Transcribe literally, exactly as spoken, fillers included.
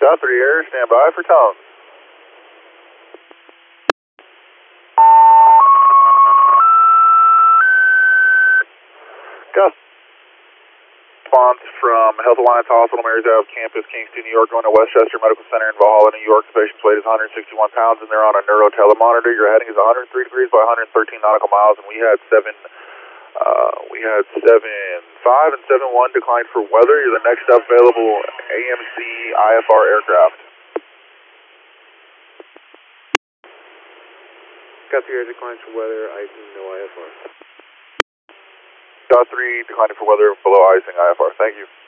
Got three air, stand by for tone. Gus. Response from Health Alliance Hospital, Marys Ave Campus, Kingston, New York, going to Westchester Medical Center in Valhalla, New York. The patient's weight is one hundred sixty-one pounds, and they're on a neurotelemometer. Your heading is one hundred three degrees by one hundred thirteen nautical miles, and we had seven, uh, we had seven five and seven one declined for weather. You're the next available A M C I F R aircraft. Got three air declines for weather, icing, no I F R. Got three declining for weather, below icing I F R. Thank you.